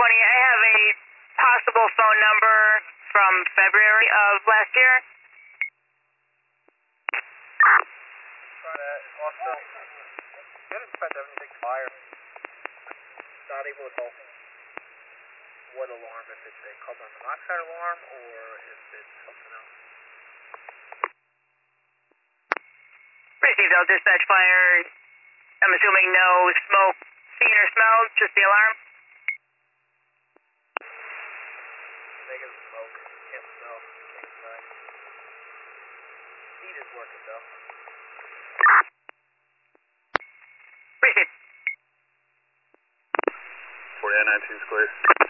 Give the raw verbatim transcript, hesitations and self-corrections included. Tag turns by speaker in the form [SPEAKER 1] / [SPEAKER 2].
[SPEAKER 1] Tony. I have a possible phone number from February of last year.
[SPEAKER 2] But, uh, also, good inspect everything fire. Not able to tell what alarm, if it's a carbon monoxide alarm or if it's something else.
[SPEAKER 1] Received L dispatch fire. I'm assuming no smoke seen or smelled, just the alarm.
[SPEAKER 2] Negative smoke, can't smell, can't smell. Heat is working though.
[SPEAKER 1] Received.
[SPEAKER 2] forty-nine nineteen square.